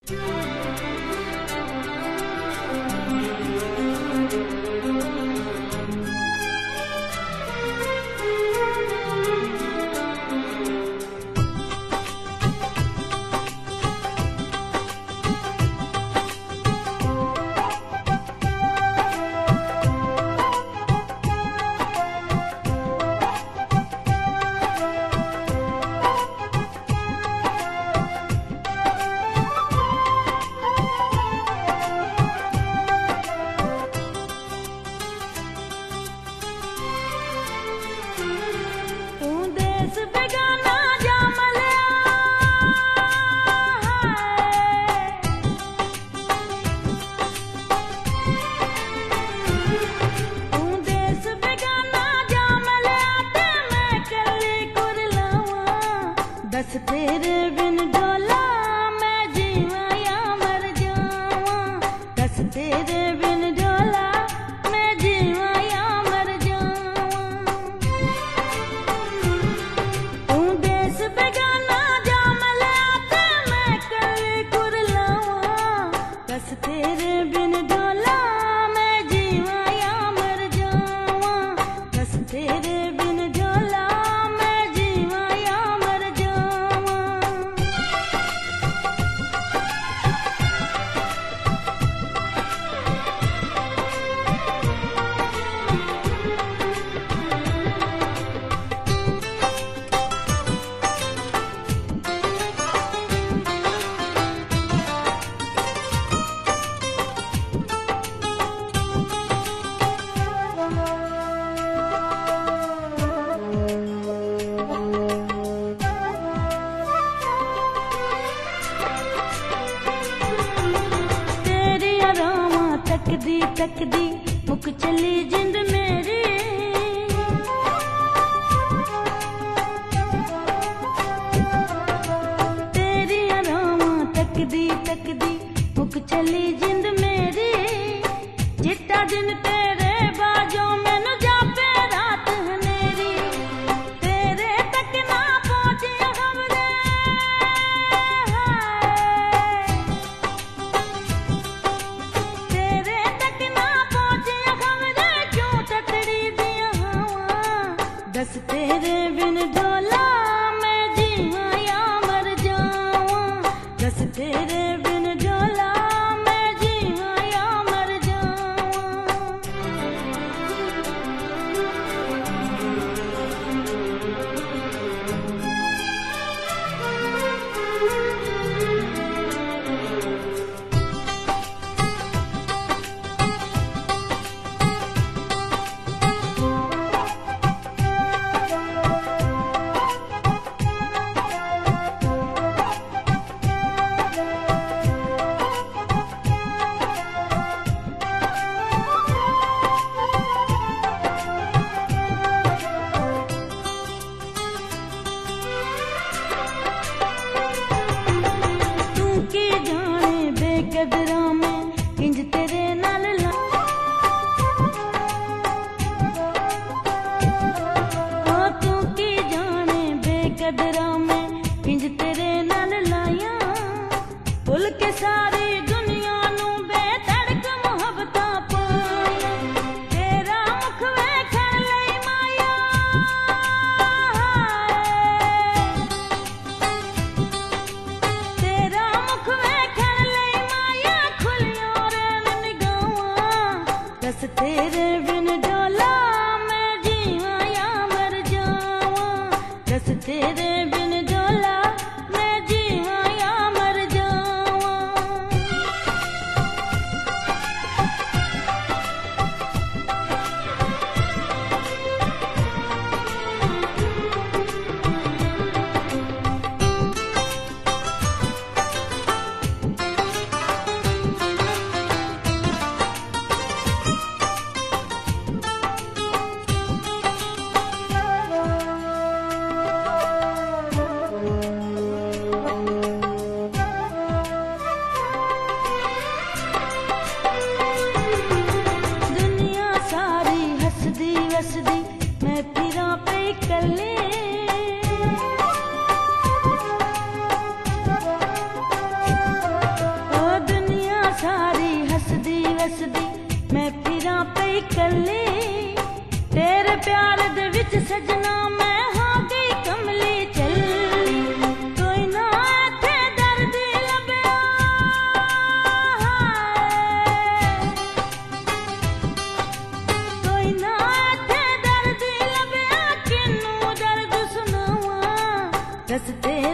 बस तेरे बिन डोला मैं जीवा या मर जावा। बस तेरे बिन डोला मैं जीवा या मर जावा। तू देश बेगाना जा मिले आते मैं कली कुरलावा। बस तेरे बिन डोला मैं जीवा या मर जावा। बस तेरे बिन डोला तकदी तकदी मुक चली जिंद मेरी। तेरी अरामा तकदी तकदी मुक चली जिंद मेरी। जिट्टा दिन तेरे बाजों मैनू जापे रात हनेरी। तेरे तक ना पहुंचे खबरे तेरे तक ना पहुंचे खबरे क्यों तकड़ी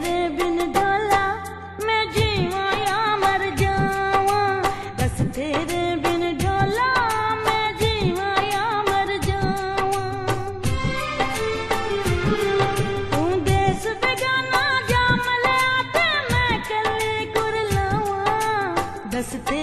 तेरे बिन डोला मैं जीवा या मर जावा, बस तेरे बिन डोला मैं जीवा या मर जावा। तू देश बेगाना जा मलिया ते मैं कल्ली कुरलावा, दस